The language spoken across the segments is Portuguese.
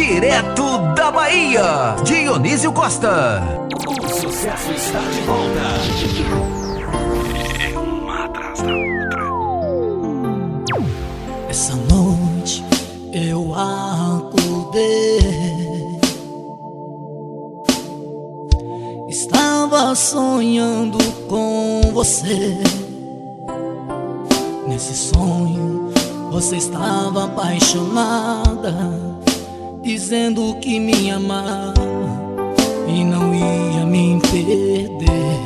direto da Bahia, Dionísio Costa. O sucesso está de volta. É uma atrás da outra. Essa noite eu acordei, estava sonhando com você. Nesse sonho você estava apaixonada, dizendo que me amava e não ia me perder.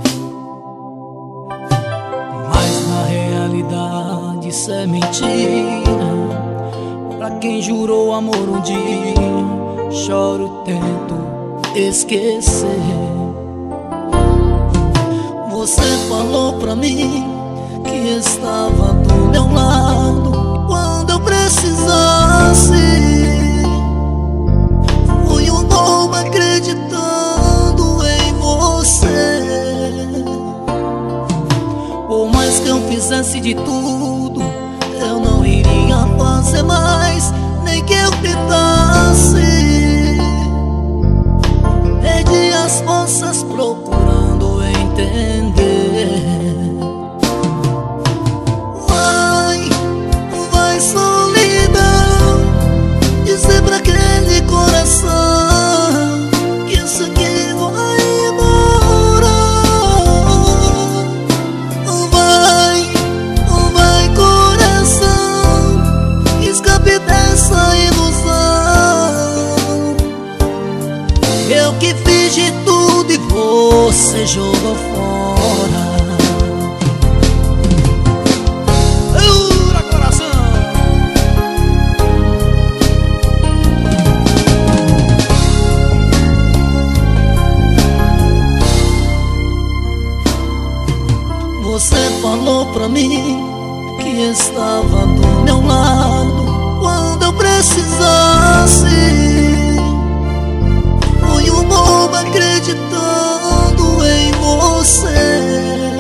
Mas na realidade isso é mentira. Pra quem jurou amor um dia, choro, tento esquecer. Você falou pra mim que estava do meu lado quando eu precisasse. Fui um bobo acreditando em você. Por mais que eu fizesse de tudo, eu não iria fazer mais, nem que eu tentasse. Perdi as forças procurando entender. Vai solidão, dizer pra aquele coração que isso aqui vai embora. Vai coração, escape dessa ilusão. Eu que fiz de tudo e você jogou fora. Você falou pra mim que estava do meu lado quando eu precisasse. Fui um bobo acreditando em você.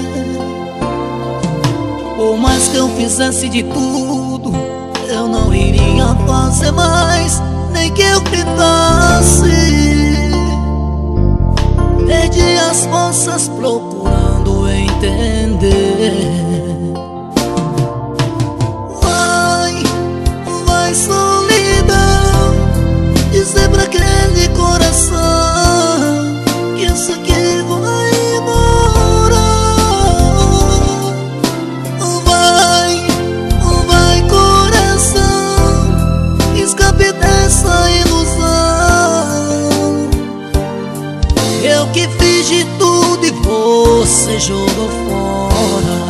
Por mais que eu fizesse de tudo, eu não iria fazer mais, nem que eu tentasse. Perdi as forças procurando entender. Vai solidão, dizer pra aquele coração que isso aqui vai embora. Vai coração, escape dessa ilusão. Eu que fiz de tudo e você jogou fora.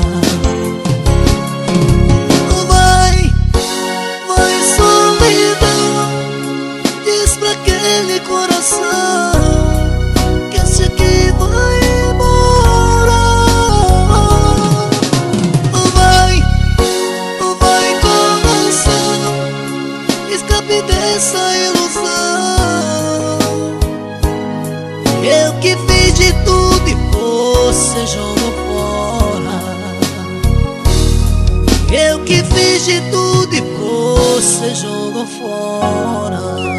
Vai solidão, diz pra aquele coração que esse aqui vai embora. Vai coração, escape dessa ilusão. Eu que fiz de tudo e você jogou fora. Eu que fiz de tudo e você jogou fora.